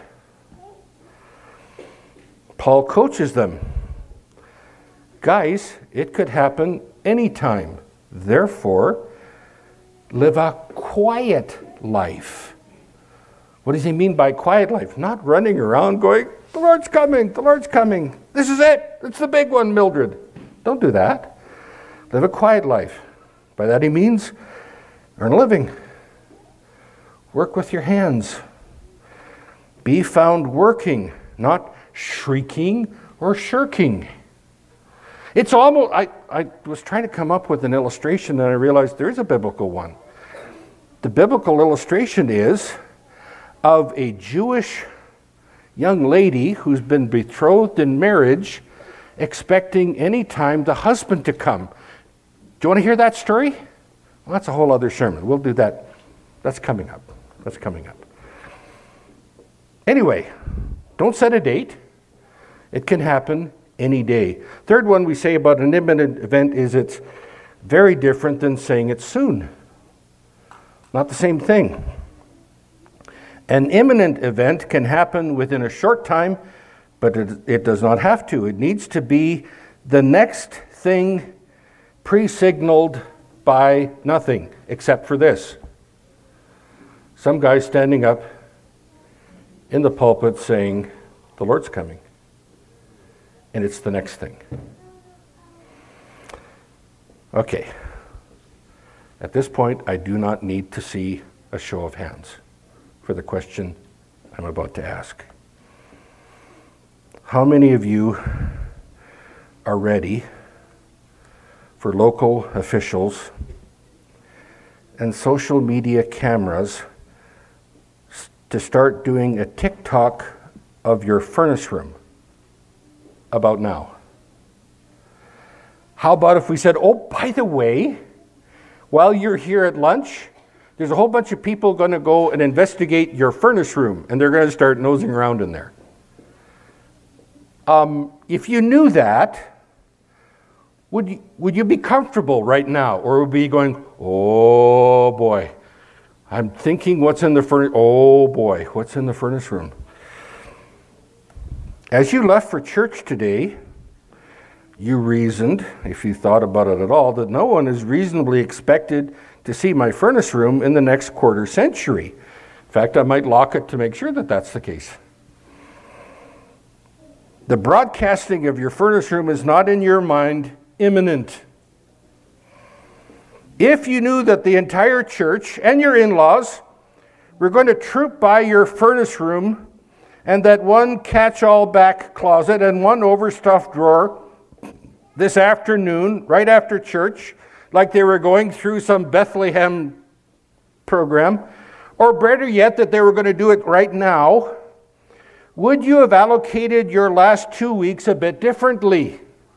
Paul coaches them. Guys, it could happen anytime. Therefore, live a quiet life. What does he mean by quiet life? Not running around going, the Lord's coming, the Lord's coming. This is it. It's the big one, Mildred. Don't do that. Live a quiet life. By that he means earn a living. Work with your hands. Be found working, not shrieking or shirking. It's almost, I, I was trying to come up with an illustration and I realized there is a biblical one. The biblical illustration is of a Jewish young lady who's been betrothed in marriage, expecting any time the husband to come. Do you want to hear that story? Well, that's a whole other sermon. We'll do that. That's coming up. That's coming up. Anyway, don't set a date. It can happen any day. Third one we say about an imminent event is it's very different than saying it's soon. Not the same thing. An imminent event can happen within a short time, but it, it does not have to. It needs to be the next thing pre-signaled by nothing, except for this. Some guy standing up in the pulpit saying, the Lord's coming. And it's the next thing. Okay. At this point, I do not need to see a show of hands for the question I'm about to ask. How many of you are ready for local officials and social media cameras to start doing a TikTok of your furnace room about now? How about if we said, oh, by the way, while you're here at lunch, there's a whole bunch of people going to go and investigate your furnace room, and they're going to start nosing around in there. Um, if you knew that, would you, would you be comfortable right now? Or would you be going, oh boy, I'm thinking what's in the furnace, oh boy, what's in the furnace room? As you left for church today, you reasoned, if you thought about it at all, that no one is reasonably expected to see my furnace room in the next quarter century. In fact, I might lock it to make sure that that's the case. The broadcasting of your furnace room is not in your mind imminent. If you knew that the entire church and your in-laws were going to troop by your furnace room and that one catch-all back closet and one overstuffed drawer this afternoon, right after church, like they were going through some Bethlehem program, or better yet, that they were going to do it right now, would you have allocated your last two weeks a bit differently?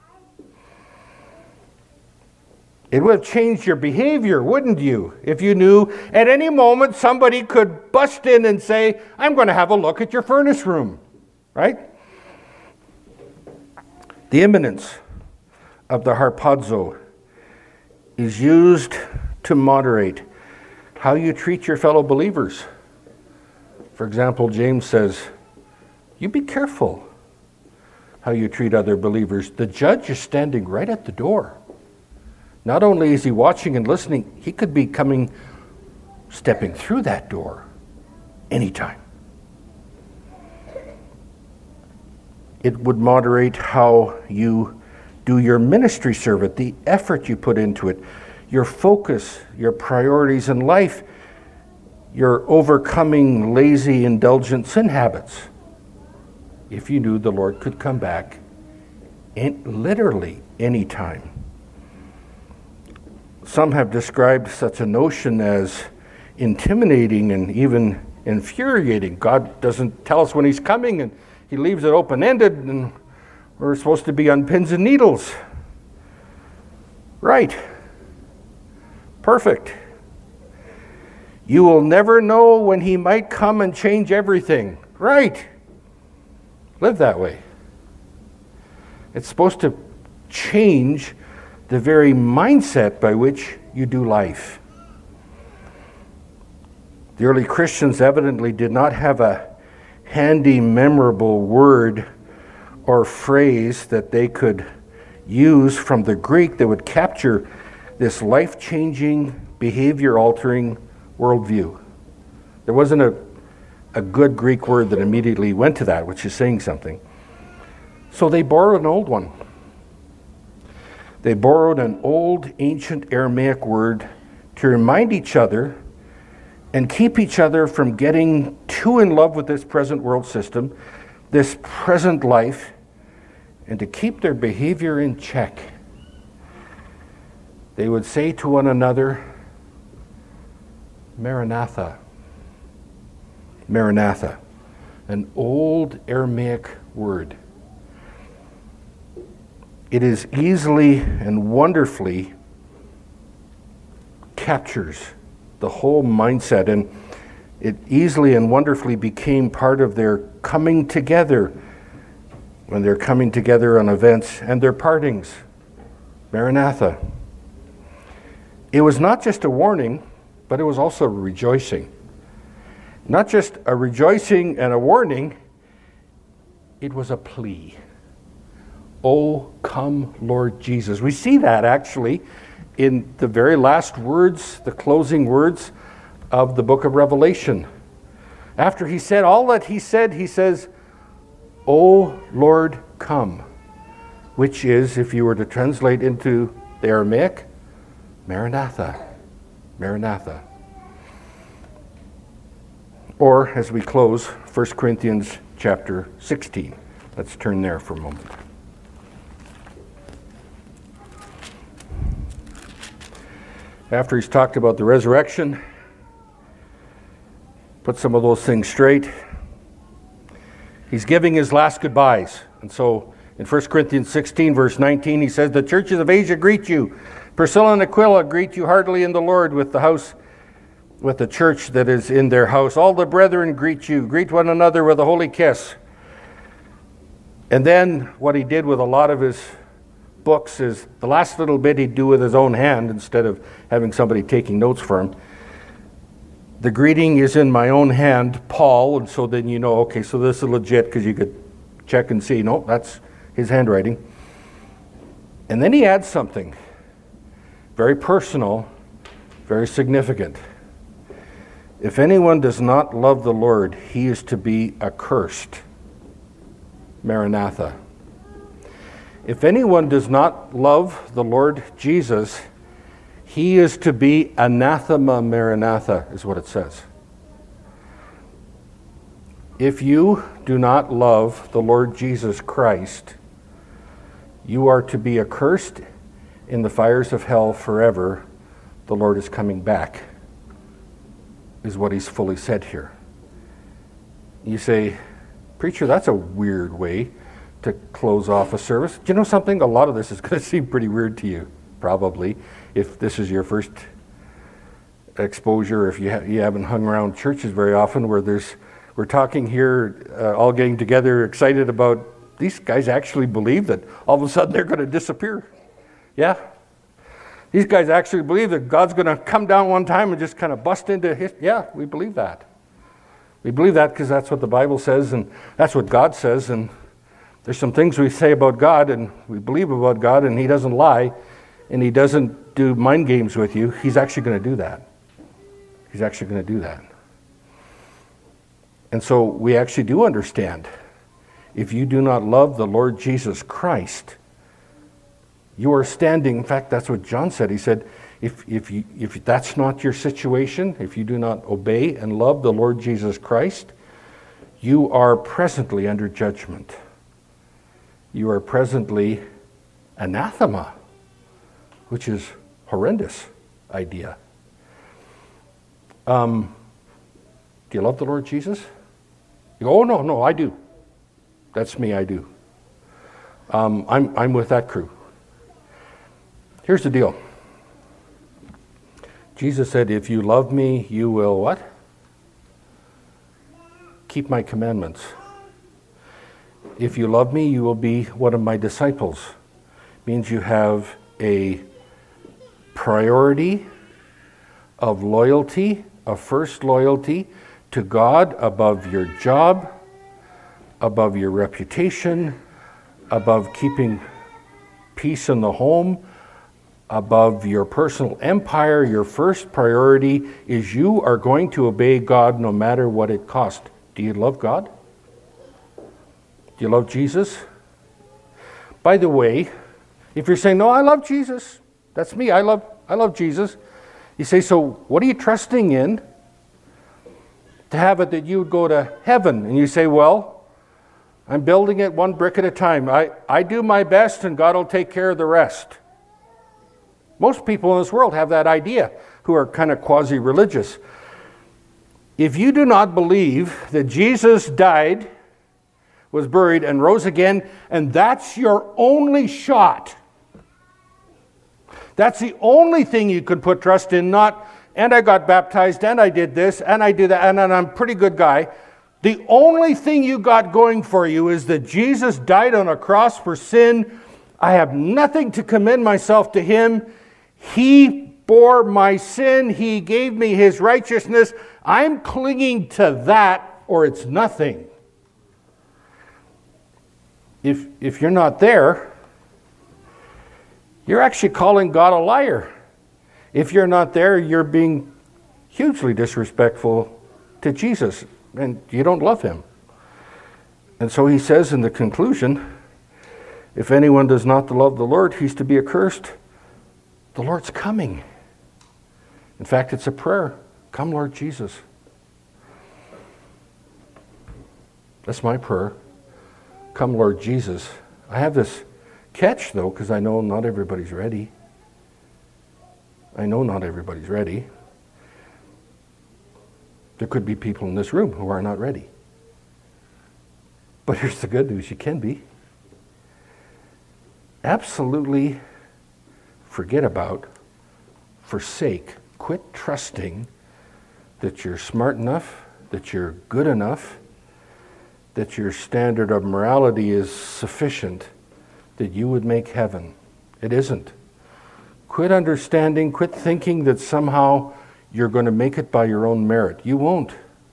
It would have changed your behavior, wouldn't you? If you knew at any moment somebody could bust in and say, I'm going to have a look at your furnace room, right? The imminence of the harpazo is used to moderate how you treat your fellow believers. For example, James says, you be careful how you treat other believers. The judge is standing right at the door. Not only is he watching and listening, he could be coming, stepping through that door anytime. It would moderate how you do your ministry service, the effort you put into it, your focus, your priorities in life, your overcoming lazy, indulgent sin habits. If you knew the Lord could come back in literally any time. Some have described such a notion as intimidating and even infuriating. God doesn't tell us when he's coming, and he leaves it open-ended, and we're supposed to be on pins and needles. Right. Perfect. You will never know when he might come and change everything. Right. Live that way. It's supposed to change the very mindset by which you do life. The early Christians evidently did not have a handy, memorable word or phrase that they could use from the Greek that would capture this life-changing, behavior-altering worldview. There wasn't a, a good Greek word that immediately went to that, which is saying something. So they borrowed an old one. They borrowed an old, ancient Aramaic word to remind each other and keep each other from getting too in love with this present world system, this present life, and to keep their behavior in check. They would say to one another, Maranatha. Maranatha, an old Aramaic word. It is easily and wonderfully captures the whole mindset, and it easily and wonderfully became part of their coming together when they're coming together on events and their partings. Maranatha. It was not just a warning, but it was also a rejoicing. Not just a rejoicing and a warning, it was a plea. Oh, come, Lord Jesus. We see that actually in the very last words, the closing words of the book of Revelation. After he said all that he said, he says, O Lord, come, which is, if you were to translate into the Aramaic, Maranatha, Maranatha. Or, as we close, First Corinthians chapter sixteen. Let's turn there for a moment. After he's talked about the resurrection, put some of those things straight, he's giving his last goodbyes. And so in First Corinthians sixteen, verse nineteen, he says, the churches of Asia greet you. Priscilla and Aquila greet you heartily in the Lord with the house, with the church that is in their house. All the brethren greet you. Greet one another with a holy kiss. And then what he did with a lot of his books is the last little bit he'd do with his own hand instead of having somebody taking notes for him. The greeting is in my own hand, Paul, and so then you know, okay, so this is legit because you could check and see, no, that's his handwriting. And then he adds something very personal, very significant. If anyone does not love the Lord, he is to be accursed. Maranatha. If anyone does not love the Lord Jesus, he is to be anathema. Maranatha is what it says. If you do not love the Lord Jesus Christ, you are to be accursed in the fires of hell forever. The Lord is coming back, is what he's fully said here. You say, preacher, that's a weird way to close off a service. Do you know something? A lot of this is going to seem pretty weird to you, probably, if this is your first exposure, if you, ha- you haven't hung around churches very often where there's, we're talking here, uh, all getting together, excited about, these guys actually believe that all of a sudden they're going to disappear. Yeah? These guys actually believe that God's going to come down one time and just kind of bust into his, yeah, we believe that. We believe that because that's what the Bible says and that's what God says, and there's some things we say about God and we believe about God, and he doesn't lie and he doesn't do mind games with you. He's actually going to do that. He's actually going to do that. And so we actually do understand if you do not love the Lord Jesus Christ, you are standing, in fact, that's what John said. He said, if, if, you, if that's not your situation, if you do not obey and love the Lord Jesus Christ, you are presently under judgment. You are presently anathema, which is horrendous idea. Um, do you love the Lord Jesus? You go, oh, no, no, I do. That's me, I do. Um, I'm, I'm with that crew. Here's the deal. Jesus said, if you love me, you will what? Keep my commandments. If you love me, you will be one of my disciples. Means you have a priority of loyalty, of first loyalty to God above your job, above your reputation, above keeping peace in the home, above your personal empire. Your first priority is you are going to obey God no matter what it costs. Do you love God? Do you love Jesus? By the way, if you're saying, no, I love Jesus, that's me, I love, I love Jesus. You say, so what are you trusting in to have it that you would go to heaven? And you say, well, I'm building it one brick at a time. I, I do my best and God will take care of the rest. Most people in this world have that idea who are kind of quasi-religious. If you do not believe that Jesus died, was buried, and rose again, and that's your only shot, that's the only thing you could put trust in, not, and I got baptized, and I did this, and I did that, and, and I'm a pretty good guy. The only thing you got going for you is that Jesus died on a cross for sin. I have nothing to commend myself to him. He bore my sin. He gave me his righteousness. I'm clinging to that, or it's nothing. If, if you're not there, you're actually calling God a liar. If you're not there, you're being hugely disrespectful to Jesus, and you don't love him. And so he says in the conclusion, if anyone does not love the Lord, he's to be accursed. The Lord's coming. In fact, it's a prayer. Come, Lord Jesus. That's my prayer. Come, Lord Jesus. I have this catch, though, because I know not everybody's ready. I know not everybody's ready. There could be people in this room who are not ready. But here's the good news. You can be. Absolutely forget about, forsake, quit trusting that you're smart enough, that you're good enough, that your standard of morality is sufficient, that you would make heaven. It isn't. Quit understanding, quit thinking that somehow you're going to make it by your own merit. You won't.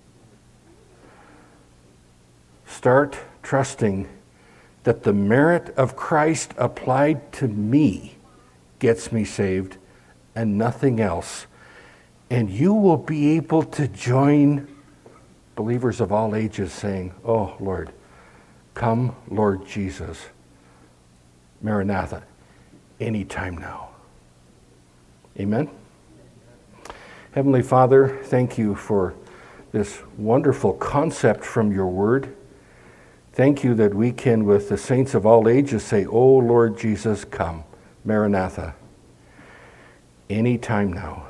Start trusting that the merit of Christ applied to me gets me saved and nothing else. And you will be able to join believers of all ages saying, oh, Lord, come, Lord Jesus. Maranatha, anytime now. Amen? Heavenly Father, thank you for this wonderful concept from your word. Thank you that we can, with the saints of all ages, say, oh, Lord Jesus, come. Maranatha. Anytime now.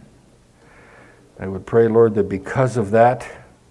I would pray, Lord, that because of that,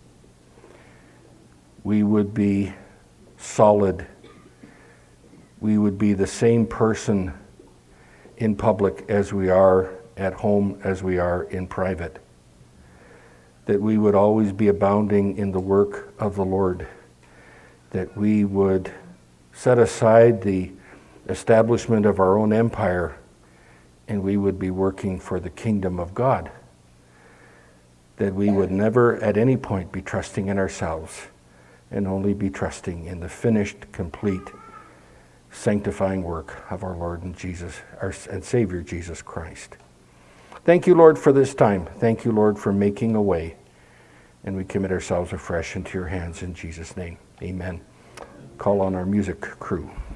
we would be solid. We would be the same person in public as we are at home, as we are in private. That we would always be abounding in the work of the Lord. That we would set aside the establishment of our own empire and we would be working for the kingdom of God. That we would never at any point be trusting in ourselves and only be trusting in the finished, complete, sanctifying work of our Lord and Jesus, our and Savior Jesus Christ. Thank you, Lord, for this time. Thank you, Lord, for making a way. And we commit ourselves afresh into your hands in Jesus' name. Amen. call on our music crew.